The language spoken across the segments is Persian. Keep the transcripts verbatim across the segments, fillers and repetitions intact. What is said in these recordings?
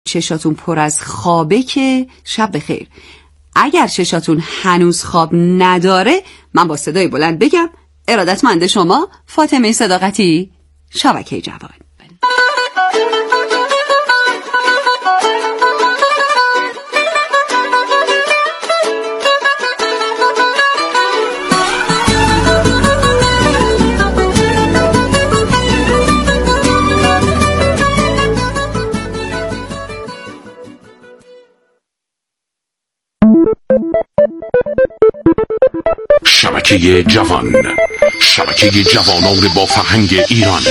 چشاتون پر از خوابه که شب بخیر. اگر چشاتون هنوز خواب نداره، من با صدای بلند بگم ارادتمند شما فاطمه صداقتی، شبکه جوان. شبکه جوان، شبکه جوانان با فرهنگ ایران.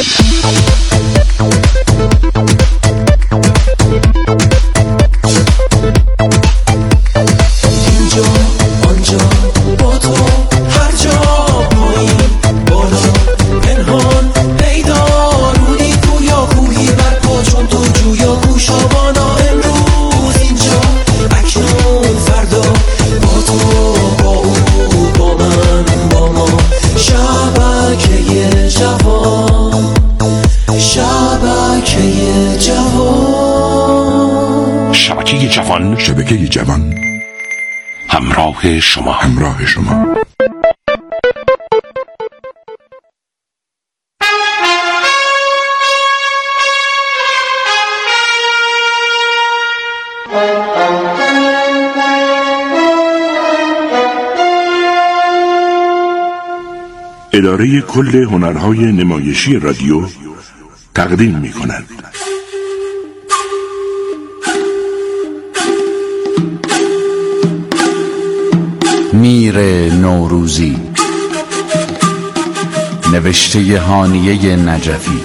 اینجا آنجا با تو هر جا پایی بالا پنهان پیدا رودی گویا کوهی بر پا چون تو جویا گوشابانا امروز اینجا اکنون فردا با تو با او با من با ما شبکه جوان شبکه جوان شبکه جوان، شبکه جوان همراه شما، همراه شما. اداره کل هنرهای نمایشی رادیو تقدیم می کند. میر نوروزی، نوشته هانیه نجفی،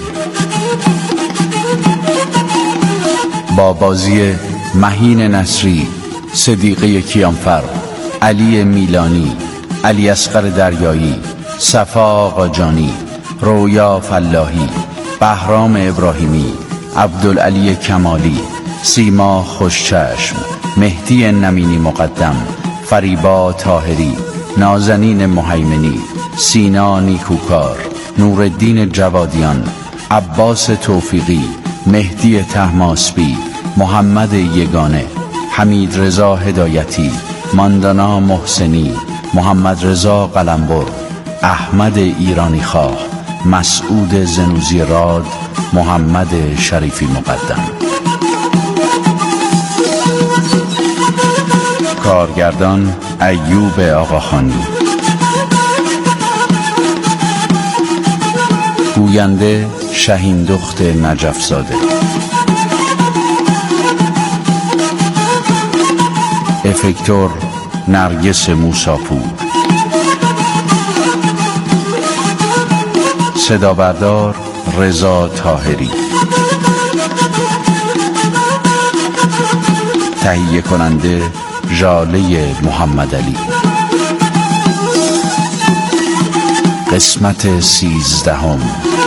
با بازی مهین نصری، صدیقه کیانفر، علی میلانی، علی اصغر دریایی، صفا قاجانی، رویا فلاحی، بهرام ابراهیمی، عبدالعلی کمالی، سیما خوشچشم، مهدی نمینی مقدم، فریبا طاهری، نازنین مهیمنی، سینا نیکوکار، نورالدین جوادیان، عباس توفیقی، مهدی طهماسبی، محمد یگانه، حمید رضا هدایتی، ماندانا محسنی، محمد رضا قلمبر، احمد ایرانی خواه، مسعود زنوزی راد، محمد شریفی مقدم. کارگردان ایوب آقاخانی. گوینده شهین دخت نجف زاده. افکتور نرگس موساپور. صدا بردار رضا طاهری. تهیه کننده ژاله محمد علی. قسمت سیزدهم.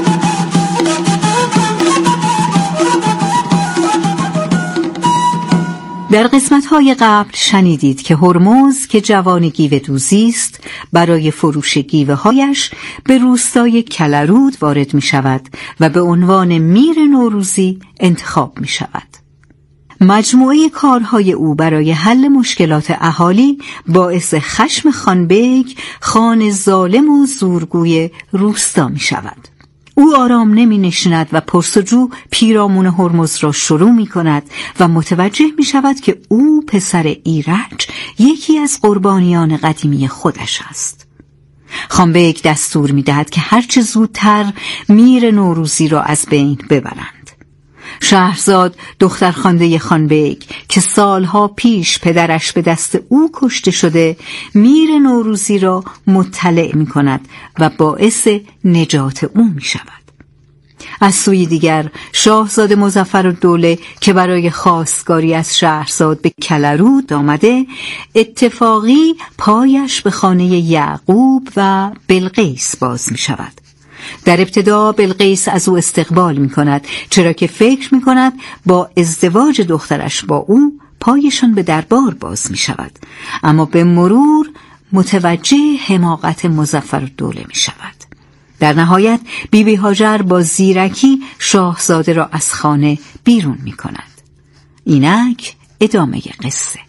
در قسمت‌های قبل شنیدید که هرمز که جوان گیوه دوزی است، برای فروش گیوه‌هایش به روستای کلرود وارد می‌شود و به عنوان میر نوروزی انتخاب می‌شود. مجموعه کارهای او برای حل مشکلات اهالی باعث خشم خانبگ، خان ظالم و زورگوی روستا می‌شود. او آرام نمی نشیند و پرسجو پیرامون هرمز را شروع می کند و متوجه می شود که او پسر ایرج یکی از قربانیان قدیمی خودش است. خانبگ دستور می دهد که هرچه زودتر میر نوروزی را از بین ببرند. شهرزاد دخترخوانده خانبگ که سالها پیش پدرش به دست او کشته شده، میر نوروزی را مطلع می کند و باعث نجات او می شود. از سوی دیگر شاهزاده مظفرالدوله که برای خواستگاری از شهرزاد به کلرود آمده، اتفاقی پایش به خانه یعقوب و بلقیس باز می شود. در ابتدا بلقیس از او استقبال می کند، چرا که فکر می کند با ازدواج دخترش با او پایشان به دربار باز می شود، اما به مرور متوجه حماقت مظفرالدوله می شود. در نهایت بیبی هاجر با زیرکی شاهزاده را از خانه بیرون می کند. اینک ادامه قصه.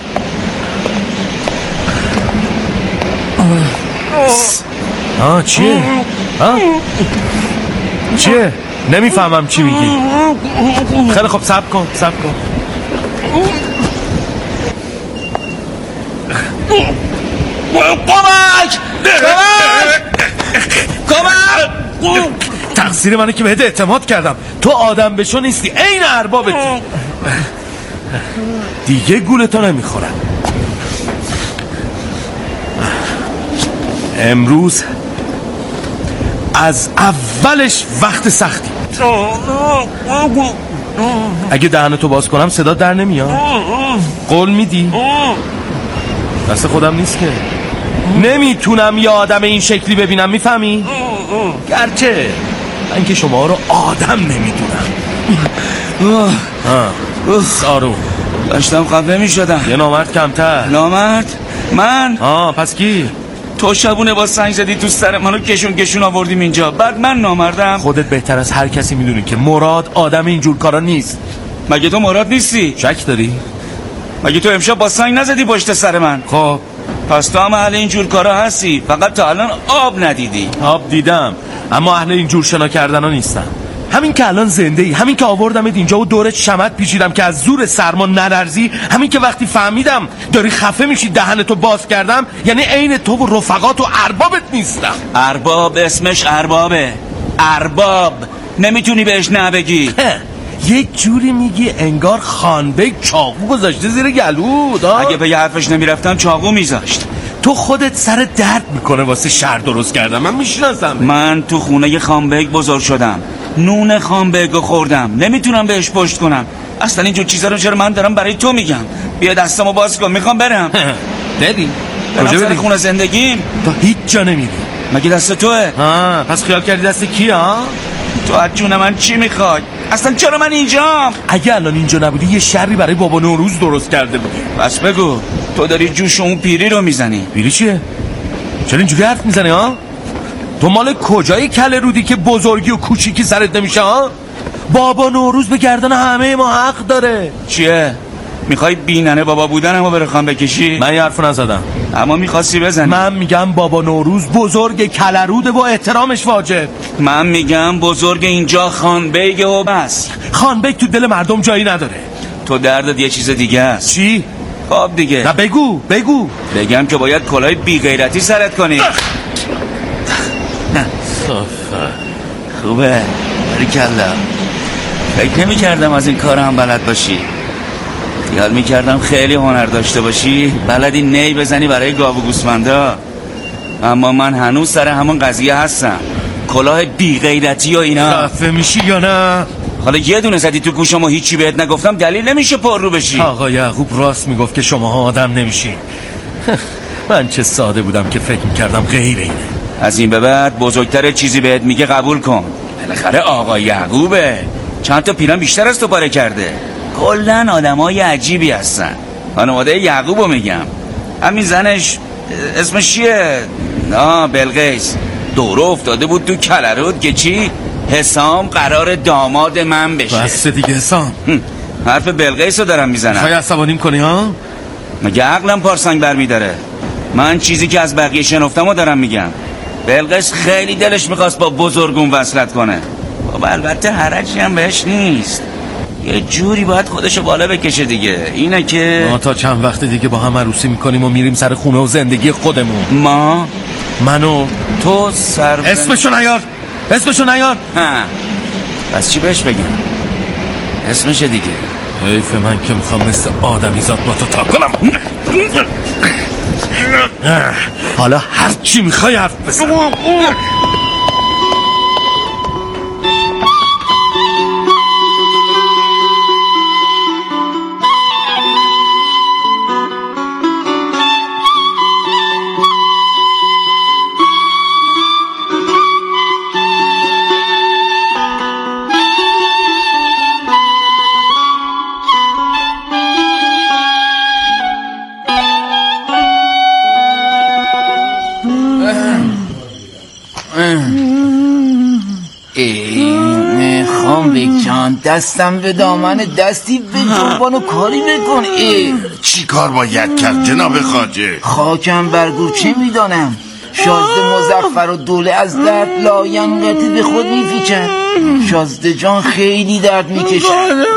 آه چیه؟ آه؟ چیه؟ نمیفهمم چی میگی. خیلی خب صبر کن صبر کن. کمک! کمک! کمک! تقصیر منه که بهت اعتماد کردم. تو آدم بشو نیستی، این اربابتی. دیگه گولتو نمیخورم. امروز از اولش وقت سختی. اگه دهنتو باز کنم صدا در نمیاد. قول میدی؟ دست خودم نیست که. نمیتونم یه آدم این شکلی ببینم، میفهمی؟ گرچه من که شما رو آدم نمیدونم. سارو داشتم قبله میشدم. یه نامرد کمتر. نامرد؟ من؟ آه پس کی؟ تو شبونه با سنگ زدی تو سر منو کشون کشون آوردیم اینجا، بعد من نامردم؟ خودت بهتر از هر کسی میدونی که مراد آدم اینجور کارا نیست. مگه تو مراد نیستی؟ شک داری؟ مگه تو امشب با سنگ نزدی پشت سر من؟ خب پس تو هم اهل اینجور کارا هستی، فقط تا الان آب ندیدی. آب دیدم اما اهل اینجور شنا کردن ها نیستم. همین که الان زنده ای، همین که آوردمت اینجا و دورت شمت پیچیدم که از زور سرما نلرزی، همین که وقتی فهمیدم داری خفه میشی دهنتو باز کردم، یعنی عین تو و رفقات و اربابت نیستم. ارباب اسمش اربابه. ارباب نمیتونی بهش نه بگی. یک جوری میگی انگار خانبگ چاقو گذاشته زیر گلود. اگه به یه حرفش نمیرفتم چاقو میذاشت. تو خودت سر درد میکنه واسه شهر درست کردم. من میشناسم. من تو خونه خانبگ بزرگ شدم، نون خانبگو خوردم، نمیتونم بهش پشت کنم. اصلا اینجور چیزا رو چرا من دارم برای تو میگم؟ بیا دستمو باز کن، میخوام برم. دیدی؟ برم سر خونه زندگیم. تو هیچ جا نمیری. مگه دست توه؟ ها پس خیال کردی دست کی ها؟ تو از جون من چی میخوای؟ اصلا چرا من اینجام؟ اگه الان اینجا نبودی یه شری برای بابا نوروز درست کرده بودی. بس بگو، تو داری جوش اون پیری رو میزنی. پیری چیه؟ چرا اینجوری حرف میزنی ها؟ تو مال کجای کله رودی که بزرگی و کوچیکی سرت نمیشه ها؟ بابا نوروز به گردن همه ما حق داره. چیه؟ میخوای بیننه بابا بودن اما بره خان بکشی؟ من یه حرف نزدم. اما میخواستی بزنی. من میگم بابا نوروز بزرگ کله روده و احترامش واجب. من میگم بزرگ اینجا خان بیگه و بس. خان بیگ تو دل مردم جایی نداره. تو دردت یه چیز دیگه است. چی؟ خب دیگه. نه بگو بگو. بگم که باید کلاه بی غیرتی سرت کنی. خوبه باریکلا. فکر نمی کردم از این کار هم بلد باشی. خیال می کردم خیلی هنر داشته باشی، بلدی نی بزنی برای گاو و گوسفندا. اما من هنوز سر همون قضیه هستم، کلاه بی غیرتی و اینا. خفه میشی یا نه؟ حالا یه دونه زدی تو گوشم و هیچی بهت نگفتم، دلیل نمیشه پر رو بشی. آقا یعقوب راست میگفت که شماها آدم نمیشین. من چه ساده بودم که فکر میکردم غیر اینه. از این به بعد بزرگتر چیزی بهت میگه قبول کن. بالاخره آقا یعقوبه، چند تا پیران بیشتر از تو پاره کرده. کلن آدمای عجیبی هستن. خانواده یعقوبو میگم. همین زنش اسمش چیه؟ آه بلقیس. دوره افتاده بود تو کلرود که چی؟ حسام قرار داماد من بشه. بس دیگه حسام. حرف بلقیس رو دارم میزنم. خواهی عصبانیم کنی ها؟ مگه عقلم پارسنگ برمیداره؟ من چیزی که از بقیه شنفتم رو دارم میگم. بلقیس خیلی دلش میخواست با بزرگون وصلت کنه. بابا البته حرجی هم بهش نیست، یه جوری باید خودشو بالا بکشه دیگه. اینه که ما تا چند وقت دیگه با هم عروسی میکنیم و میریم سر خونه و زندگی خودمون. ما؟ منو تو سر اسمشو نیار، اسمشو نیار. ها پس چی بهش بگم؟ اسمشه دیگه. حیف من که میخوام مثل آدمی زاد با تو تا کنم. حالا هر چی میخوای حرف بزن. جان دستم به دامن دستی به جنبان و کاری بکن. چی کار باید کرد جناب خواجه؟ خاکم برگو چه میدانم. شازده مظفر و دوله از درد لاینقطع به خود میپیچد. شازده جان خیلی درد میکشد.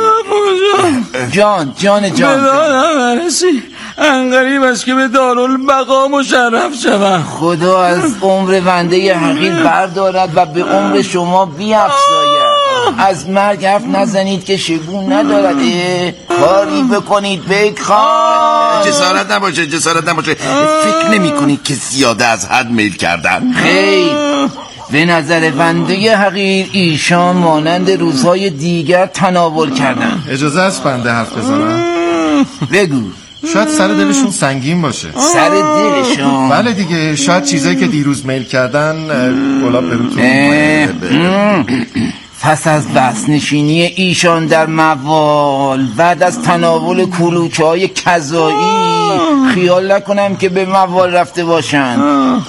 جان جان جان بدانم برسی انقریب است که به دارالبقا مشرف شوم. خدا از عمر بنده حقیر بردارد و به عمر شما بیفزاید. از مرگ حرف نزنید که شگون ندارد. کاری بکنید بیگ خان. جسارت نباشه جسارت نباشه. فکر نمی کنید که زیاده از حد میل کردن؟ خیر، به نظر بنده حقیر ایشان مانند روزهای دیگر تناول کردن. اجازه است بنده حرف بزنم؟ بگو. شاید سر دلشون سنگین باشه. سر دلشون؟ بله دیگه، شاید چیزایی که دیروز میل کردن گلاب بروتون. پس از بس نشینی ایشان در موال بعد از تناول کلوچه های کذایی خیال نکنم که به موال رفته باشن.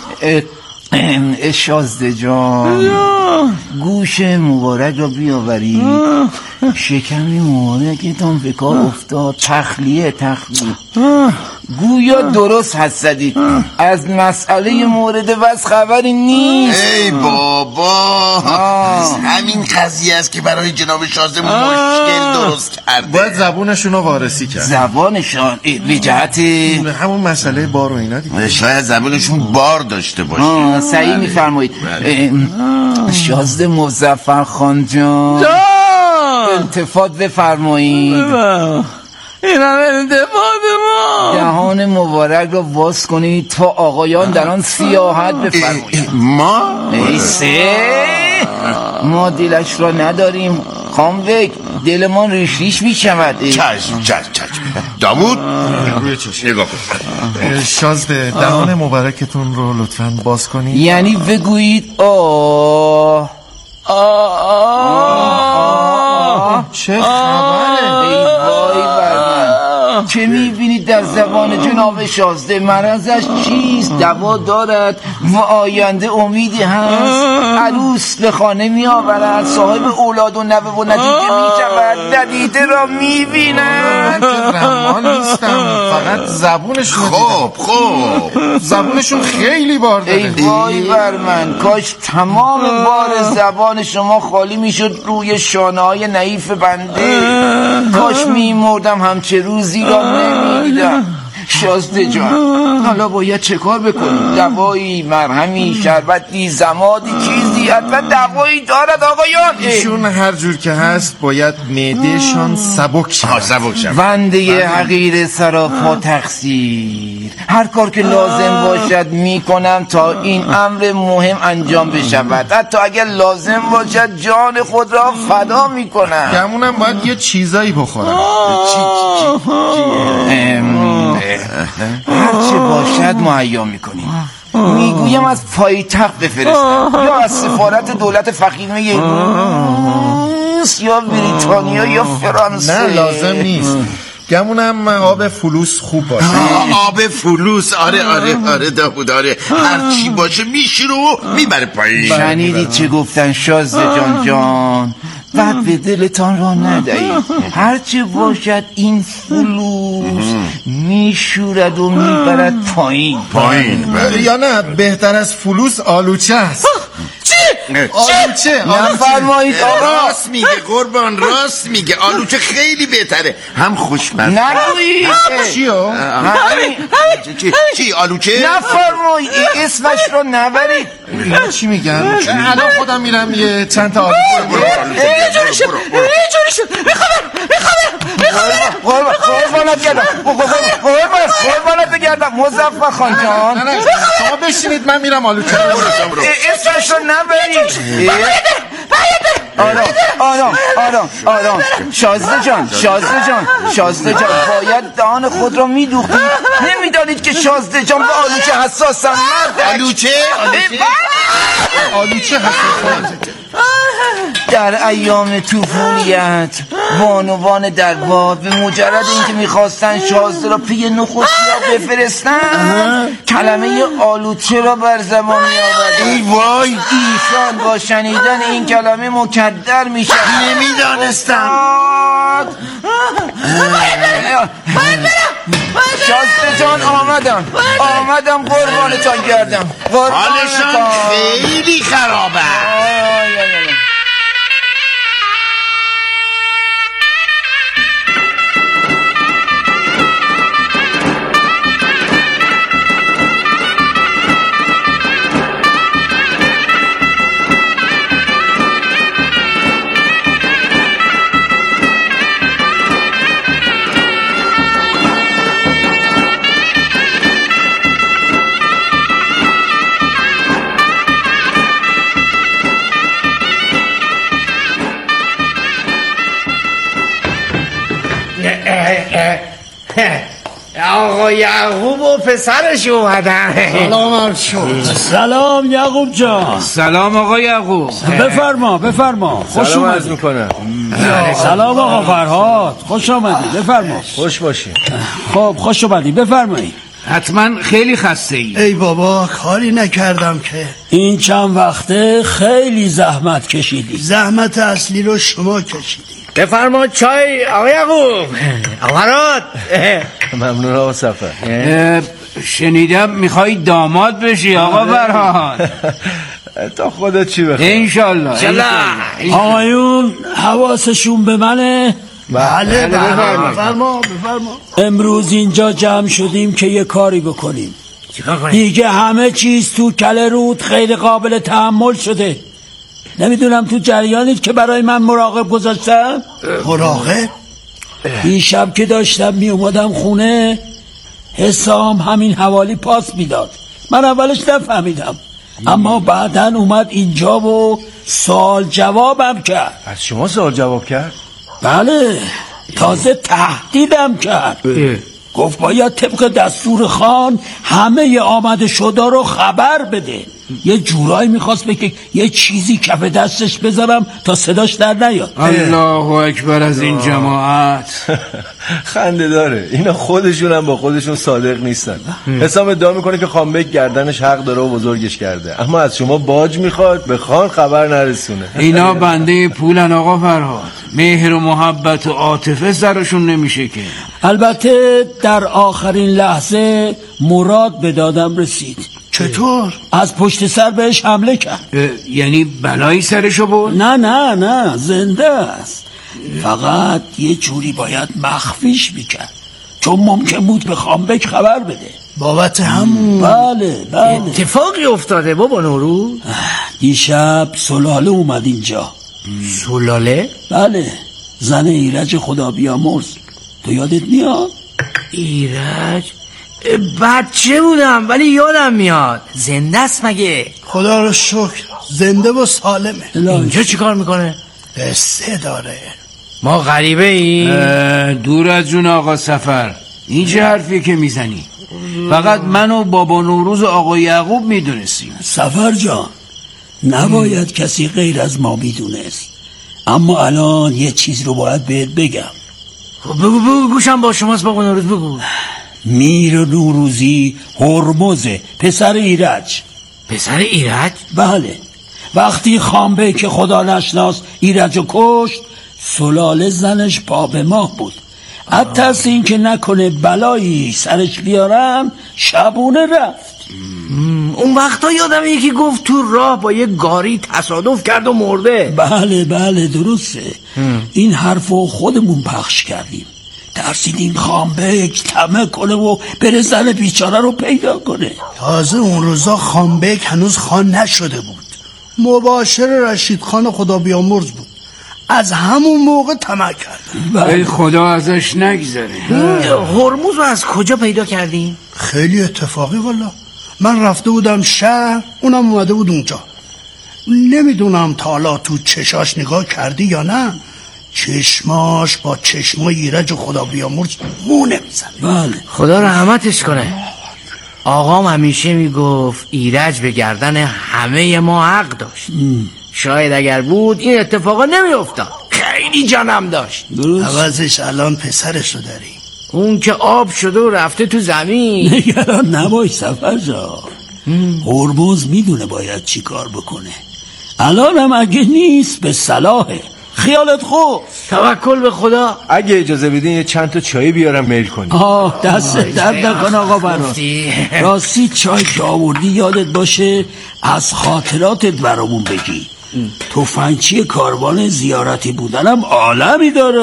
شازده جان گوش مبارک را بیاورید. شکم مبارکتان به کار افتاد. تخلیه تخلیه گویا درست حد زدید. از مسئله مورد بس خبری نیست. ای بابا همین قضیه است که برای جناب شازده مشکل درست کرده. باید زبونشون رو وارسی کرد. زبانشان به جهت همون مسئله بار و اینا دیگه. شاید زبونشون بار داشته باشه. صحیح میفرمایید. شازده مظفر خان جان التفات بفرمایید. این همه التفات ما. دهان مبارک را باز کنید تا آقایان در آن سیاحت بفرمایید. ما؟ ایسه ما دلش را نداریم خانوک. دلمان ریش ریش می شود. چشم چشم چشم. داوود روی چشم نگاه کن. شازده دهان مبارکتون رو لطفاً باز کنید. یعنی بگویید آه آه آه چه خبره؟ ای وای بر من. چه میبینید در زبان جناب شازده؟ مرضش چیست؟ دوا دارد و آینده امیدی هست. عروس به خانه می آورد، صاحب اولاد و نوه و نتیجه می شود، ندیده را می بیند. رحمان نیستم، فقط زبونشون. خب خب زبونشون خیلی بار داره. ای وای بر من، کاش تمام بار زبان شما خالی می شد روی شانه های نحیف بنده. کاش می مردم همچه روزی را نمی دیدم. شازده جان حالا باید چه کار بکنیم؟ دوایی، مرهمی، شربتی، زمادی، چیزی حتما دوایی دارد آقایان. ایشون هر جور که هست باید معدهشان سبک شد. سبک شد. بنده حقیر سراپا تقصیر، هر کار که لازم باشد میکنم تا این امر مهم انجام بشود. حتی اگر لازم باشد جان خود را فدا میکنم. گمونم باید یه چیزایی بخورم. هرچه باشد مهیا میکنیم. میگویم از پایتخت بفرستم یا از سفارت دولت فقیمه روس یا بریتانیا یا فرانسه. نه لازم نیست. گمونم آب فلوس خوب باشه. آب فلوس آره آره آره داوود آره. هر چی باشه میشیره و میبره پایین. شنیدید چه گفتن شازده جان جان؟ بعد به دلتان را ندهید. هرچه باشد این فلوس میشورد و میبرد پایین پایین. یا نه بهتر از فلوس آلوچه است. چی؟ آلوچه نفرمایید آقا. راست میگه قربان، راست میگه. آلوچه خیلی بهتره، هم خوشمزه. نگویید. چیو؟ چی چی آلوچه؟ نفرمایید اسمش رو نبرید. چی میگن؟ الان خودم میرم یه چند تا آلوچه. یه جوری شد یه جوری شد. میخوام میخوام قربانت گردم قربانت بگردم مظفر خان جان. شما بشینید من میرم آلوچه. اسمش رو نبرید. آرام آرام آرام آرام. شازده جان شازده جان شازده جان باید دهان خود را میدوختید. نمیدانید که شازده جان به آلوچه حساسم. آلوچه؟ آلوچه حساسم. در ایام طوفانیت بانوان دربار به مجرد اینکه میخواستن شازده را پی نخست را بفرستن کلمه آلوچه را بر زبان میآورد. ای وای، ایشان با شنیدن این کلمه مکدر میشن. نمیدانستم. شازده جان آمدم آمدم قربانتان گردم. حالشان خیلی خرابه. آقا یعقوب و پسرش اومدن. سلام عرض شد. سلام یعقوب جان. سلام آقا یعقوب. بفرما بفرما. خوش اومدی. میکنم. سلام آقا فرهاد، خوش آمدی. بفرما. خوش باشی. خب خوش اومدی، بفرمایید. حتما خیلی خسته ای. ای بابا کاری نکردم که. این چند وقته خیلی زحمت کشیدی. زحمت اصلی رو شما کشیدی. بفرما چای آقا یعقوب. آمراد. ممنون آقا سفر. شنیدم میخوای داماد بشی آقا فرهاد. تا خودت چی بخواه. انشالله آقایون حواسشون به منه. بله بفرما بفرما. امروز اینجا جمع شدیم که یه کاری بکنیم. چیکار کنیم؟ دیگه همه چیز تو کله رود خیلی قابل تحمل شده. نمیدونم تو جریانید که برای من مراقب گذاشتم؟ مراقب؟ دیشب که داشتم می اومدم خونه حسام همین حوالی پاس میداد. من اولش نفهمیدم اما بعدن اومد اینجا و سوال جوابم کرد. از شما سوال جواب کرد؟ بله، تازه تهدیدم کرد. گفت باید طبق دستور خان همه آمده شدا رو خبر بده. یه جورایی میخواست بگه یه چیزی کف دستش بذارم تا صداش در نیاد. الله اکبر از این جماعت. خنده داره. اینا خودشون هم با خودشون صادق نیستن. حسام ادعا میکنه که خانبک گردنش حق داره و بزرگش کرده، اما از شما باج میخواد به خان خبر نرسونه. اینا بنده پولن آقا فرهاد. مهر و محبت و عاطفه سرشون نمیشه که. البته در آخرین لحظه مراد به دادم رسید. چطور؟ از پشت سر بهش حمله کرد. یعنی بلایی سرشو بود؟ نه نه نه، زنده است. فقط یه جوری باید مخفیش میکرد چون ممکن بود به خانبک خبر بده. بابت همون. بله بله. اتفاقی افتاده بابا نوروز؟ دیشب سلاله اومد اینجا. سلاله؟ بله، زن ایرج خدا بیامرز. تو یادت میاد؟ ایرج؟ بچه بودم ولی یادم میاد. زنده است مگه؟ خدا رو شکر زنده و سالمه. اینجا چی کار میکنه؟ قصه داره. ما غریبه ای؟ دور از جون آقا سفر. این چه حرفی که میزنی؟ فقط من و بابا نوروز و آقا یعقوب میدونستیم. سفر جان، نباید کسی غیر از ما میدونست، اما الان یه چیز رو باید بهت بگم. بگو بگو، گوشم با شماست بابا نوروز. بگو. میر نوروزی هرمزه، پسر ایرج. پسر ایرج؟ بله. وقتی خانبک خدا نشناس ایرج رو کشت، سلاله زنش پا به ماه بود. حتی از این که نکنه بلایی سرش بیارم شبونه رفت. اون وقتا یادم یکی گفت تو راه با یه گاری تصادف کرد و مرده. بله بله درسته. این حرفو خودمون پخش کردیم. ترسیدیم خانبک طمع کنه و بره زن بیچاره رو پیدا کنه. تازه اون روزا خانبک هنوز خان نشده بود. مباشر رشید خان خدا بیامرز بود. از همون موقع طمع کرد. ای خدا ازش نگذره. هرمز رو از کجا پیدا کردیم؟ خیلی اتفاقی والا. من رفته بودم شهر، اونم اومده بود اونجا. نمیدونم تا حالا تو چشاش نگاه کردی یا نه. چشماش با چشمای ایرج و خدا بیامرز مو نمیزن. بله. خدا رحمتش کنه. آقام همیشه میگفت ایرج به گردن همه ما حق داشت. شاید اگر بود این اتفاقا نمیافتاد. خیلی جانم داشت. عوضش الان پسرشو داریم. اون که آب شده و رفته تو زمین. نگران نباش سفرجان. هرمز میدونه باید چی کار بکنه. الانم اگه نیست به صلاحه. خیالت خوب. توکل به خدا. اگه اجازه بدین یه چند تا چای بیارم میل کنی. آه دست درد نکن آقا براست. راستی چای که آوردی یادت باشه از خاطراتت برامون بگی. تفنگچی کاروان زیارتی بودنم عالمی داره.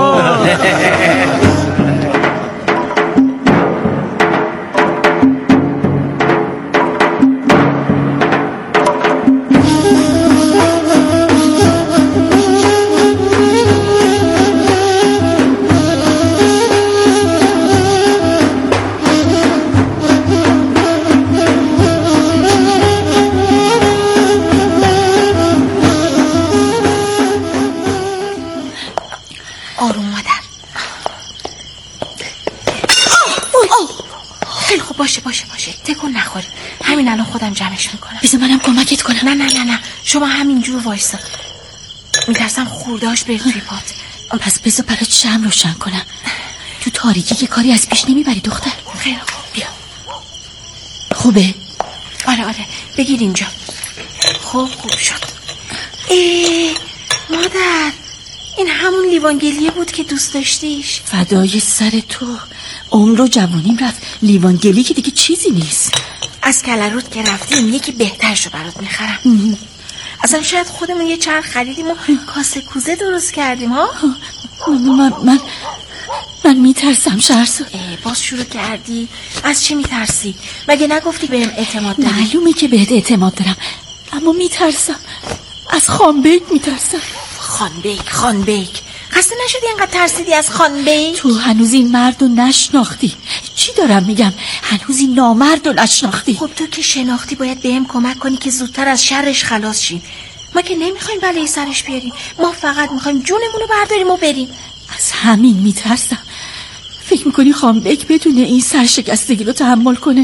کمکت کنم. نه نه نه نه شما همینجور وایسا. میترسم خوردهاش بره توی پات. پس بذار برات شمع روشن کنم. تو تاریکی که کاری از پیش نمیبری دختر. خیلی خوب بیا. خوبه؟ آره آره بگیر اینجا. خوب خوب شد. ای مادر این همون لیوانگلیه بود که دوست داشتیش. فدای سر تو. عمر و جوانیم رفت. لیوانگلی که دیگه چیزی نیست. از کلرود که رفتیم یکی بهترشو برات میخرم. اصلا شاید خودمون یه چند خریدیم و کاسه کوزه درست کردیم ها. من من من میترسم شهرزاد. باز شروع کردی؟ از چی میترسی؟ مگه نگفتی بهم اعتماد داری؟ معلومه که بهت اعتماد دارم اما میترسم. از خانبیک میترسم. خانبیک خانبیک خسته نشدی اینقدر ترسیدی از خانبیک؟ تو هنوز این مرد رو نشناختی. چی دارم میگم؟ هنوز این نامرد رو نشناختی. خب تو که شناختی باید بهم کمک کنی که زودتر از شرش خلاص شیم. ما که نمیخوایم بلای سرش بیاریم. ما فقط میخوایم جونمون رو برداریم و بریم. از همین میترسم. فکر میکنی خانبیک بتونه این سرشکستگی رو تحمل کنه؟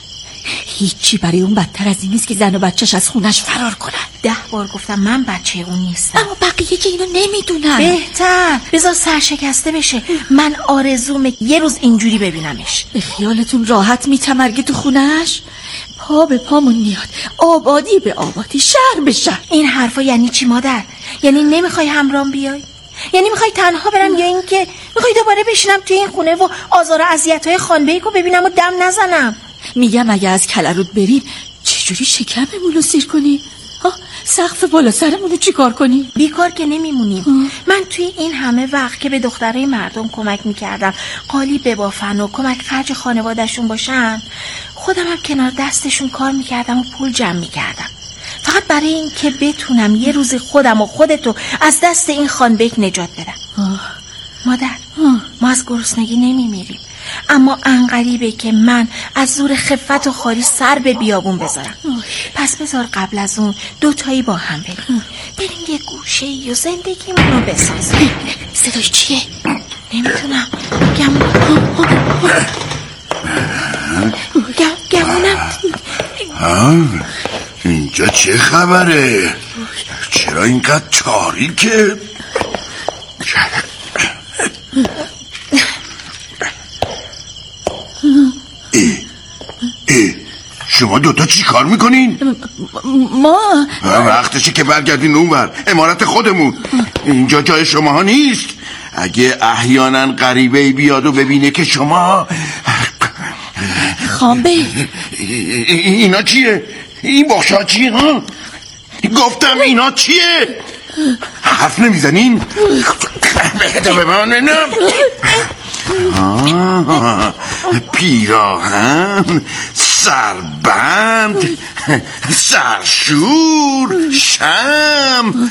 هیچی برای اون بدتر از این نیست که زن و بچهش از خونش فرار کنن. ده بار گفتم من بچه اون نیستم. اما بقیه که اینو نمیدونن. بهتر بذار سرشکسته بشه. من آرزومه یه روز اینجوری ببینمش. به خیالتون راحت میتمرگه تو خونش؟ پا به پامون میاد. آبادی به آبادی، شهر به شهر. این حرفا یعنی چی مادر؟ یعنی نمیخوای همراهم بیای؟ یعنی میخوای تنها برم یا اینکه میخوای دوباره بشینم توی این خونه و آزار و اذیت‌های خانبیک رو ببینم و دم نزنم؟ میگم اگه از کلرود بریم چجوری شکممون رو سیر کنی؟ سقف بالا سرمون رو چی کار کنی؟ بیکار که نمیمونیم. من توی این همه وقت که به دخترای مردم کمک میکردم قالی ببافن و کمک خرج خانوادهشون باشن، خودم هم کنار دستشون کار میکردم و پول جمع میکردم فقط برای این که بتونم یه روز خودم و خودتو از دست این خانبیک نجات بدم. آه. مادر آه. ما از گرسنگی نمیمیریم، اما انقریبه که من از زور خفت و خاری سر به بیابون بذارم. آه. پس بذار قبل از اون دوتایی با هم بریم بریم یه گوشه ای و زندگیمون رو بسازیم. صدای چیه؟ نمیتونم. گمون گمونم. اینجا چه خبره؟ چرا اینقدر تاریکه؟ ای ای شما دوتا چی کار میکنین؟ ما وقتشه که برگردین اونور، امارت خودمون. اینجا جای شما ها نیست. اگه احیانا غریبه بیاد و ببینه که شما خانبه اینا چیه؟ این بخشا چیه ها؟ گفتم اینا چیه؟ حرف نمیزنین؟ بهده به من نه. پیراهن، سربند، سرشور، شم،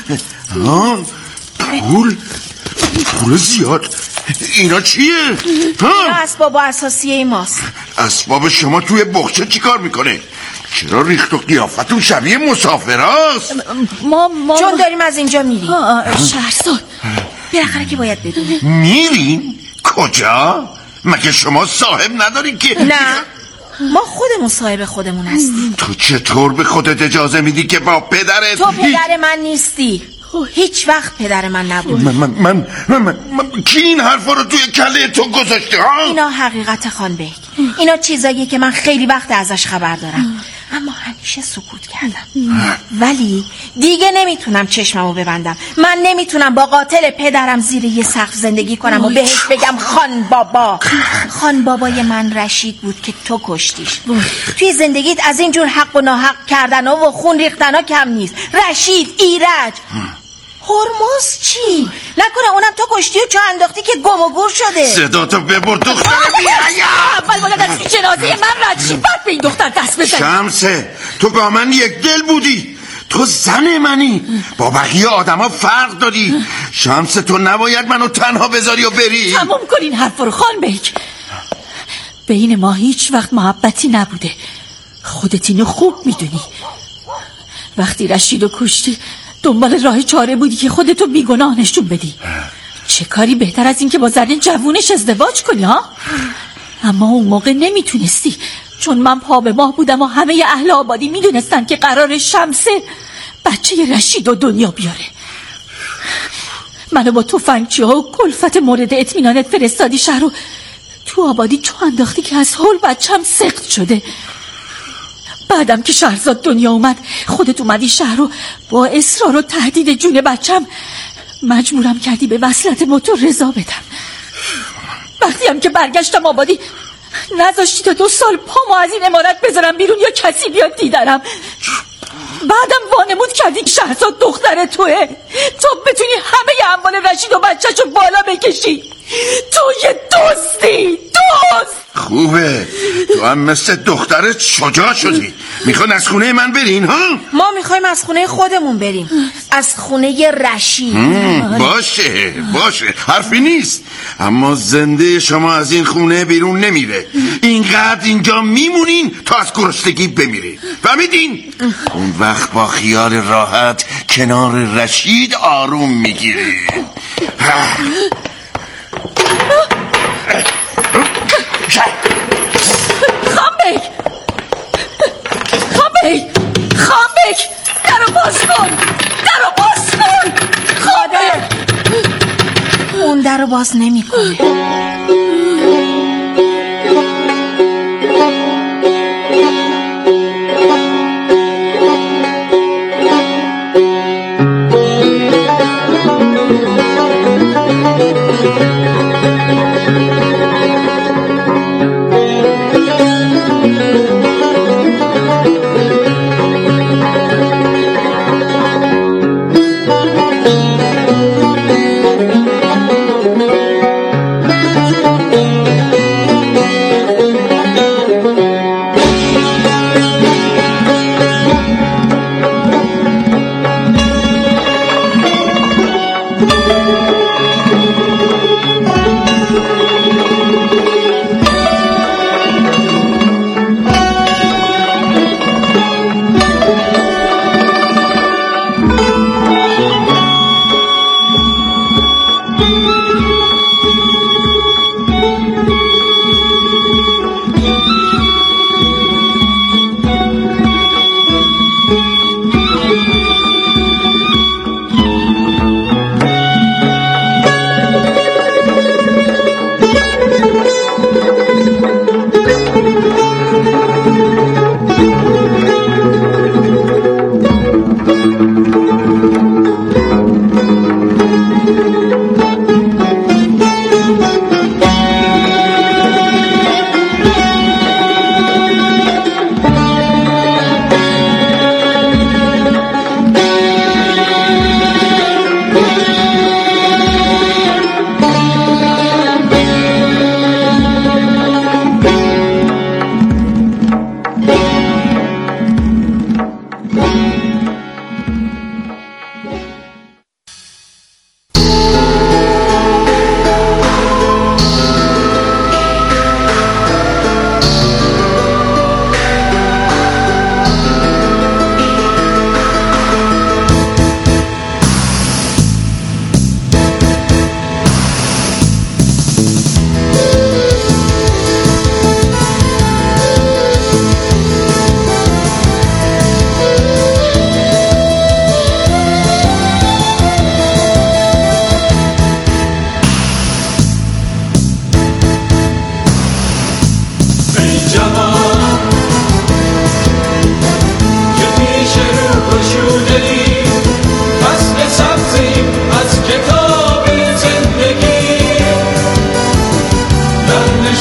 پول پول زیاد. اینا چیه؟ اینا اسباب اساسیه ماست. اسباب شما توی بخچه چی کار میکنه؟ چرا ریخت و قیافتون شبیه مسافراست؟ ما ما چون داریم از اینجا میریم. شهرزاد بالاخره که باید بدونی. میرین؟ کجا؟ مگه شما صاحب ندارین که؟ نه ما خودمون صاحب خودمون هستیم. تو چطور به خودت اجازه میدی که با پدرت؟ تو پدر من نیستی، هیچ وقت پدر من نبود. من من من, من, من, من کی این حرفا رو توی کله تو گذاشته ها؟ اینا حقیقت خانبک، اینا چیزاییه که من خیلی وقت ازش خبر دارم، اما همیشه سکوت کردم. ولی دیگه نمیتونم چشممو ببندم. من نمیتونم با قاتل پدرم زیر یه سقف زندگی کنم و بهش بگم خان بابا. خان بابای من رشید بود که تو کشتیش. توی زندگیت از اینجور حق و ناحق کردن و خون ریختن ها کم نیست. رشید، ایرج، هرمز چی؟ نکنه اونم تو کشتی و چه انداختی که گم و گور شده؟ صدا تو ببر دختر بیایا. اول باید از این جنازه من رد شی، بعد به این دختر دست بزنی. شمسه، تو با من یک دل بودی، تو زن منی، با بقیه آدما فرق داری. شمس تو نباید منو تنها بذاری و بری. تموم کن این حرف رو خانبک. بین ما هیچ وقت محبتی نبوده، خودت اینو خوب میدونی. وقتی رشیدو کشتی دنبال راه چاره بودی که خودتو بیگناه نشون بدی. چه کاری بهتر از این که با زن جوونش ازدواج کنی ها؟ اما اون موقع نمیتونستی، چون من پا به ماه بودم و همه اهل آبادی میدونستن که قرار شمسه بچه رشید و دنیا بیاره. منو با تفنگچی ها و کلفت مورد اطمینانت فرستادی شهر و تو آبادی چو انداختی که از هول بچم سقط شده. بعدم که شهرزاد دنیا اومد خودت اومدی شهر رو با اصرار و تهدید جون بچم مجبورم کردی به وصلت موتور رضا بدم. وقتی هم که برگشتم آبادی نذاشتی تا دو سال پامو از این عمارت بذارم بیرون یا کسی بیاد دیدنم. بعدم وانمود کردی که شهرزاد دختر توه، تو بتونی همه اموال رشید و بچه‌شو بالا بکشی. تو یه دوستی، دوست. خوبه، تو هم مثل دخترت شجاع شدی. میخوان از خونه من برین ها؟ ما میخوایم از خونه خودمون بریم، از خونه رشید. باشه باشه، حرفی نیست، اما زنده شما از این خونه بیرون نمیره. اینقدر اینجا میمونین تا از گرسنگی بمیرین، فهمیدین؟ اون وقت با خیال راحت کنار رشید آروم میگیرین. خانبک خانبک خانبک درو باز کن، درو باز کن. خانبک اون درو باز نمی کنه.